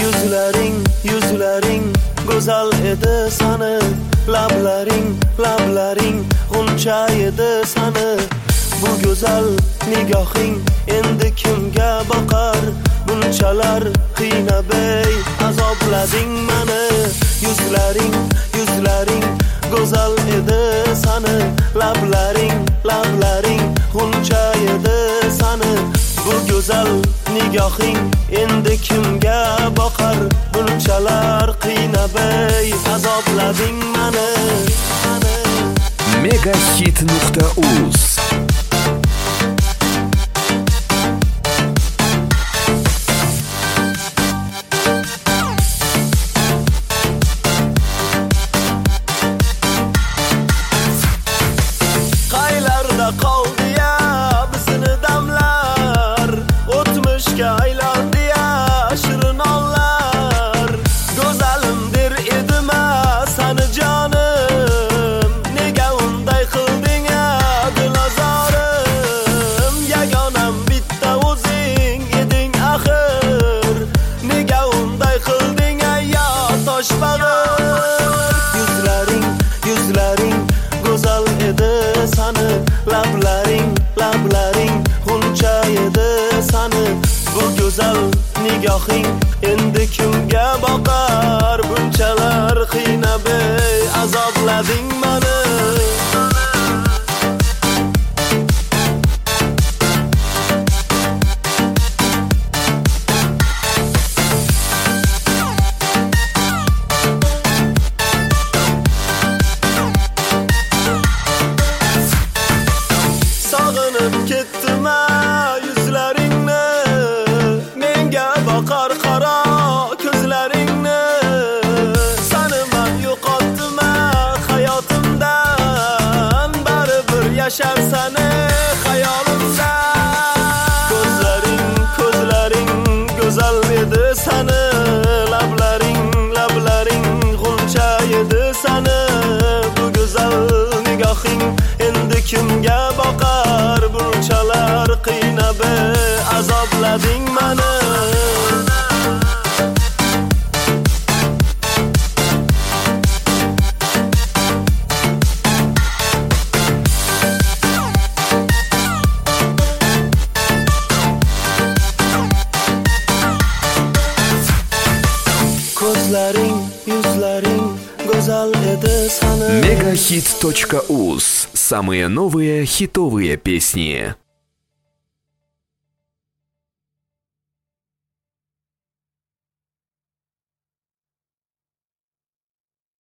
yuzlaring go'zal edi sani, lablaring g'uncha edi sani. Bu go'zal nigohing endi kimga boqar? Bunchalar qiynab azoblading mani. Yuzlaring go'zal edi sani, lablaring g'uncha edi sani. Bu go'zal nigohing endi kimga boqar? Bunchalar qiynab azoblading mani. Megahit.uz Qaylarda qoldi ya bizni damlar, o'tmishga aylandi ya shirin onlar. Go'zalim der edima sani jonim, nega unday qilding ya dilozorim? Yagonam bitta o'zing eding axir, nega unday qilding ya toshbag'ir? Yuzlaring go'zal edi sani, lablaring g'uncha edi sani. Bu go'zal nigohing endi kimga boqar? Bunchalar qiynab azoblading mani. Sog'inib ketdim yuzlaringni, menga boqar qaro ko'zlaringni. Sani men yo'qotdim hayotimdan, baribir yashar sani xayolimda. Ko'zlaring go'zal edi sani, lablaring g'uncha edi sani. Bu go'zal nigohing endi kimga boqar? Bunchalar qiynab azoblading mani. Yuzlaring go'zal edi sani. Megahit.uz. Самые новые хитовые песни.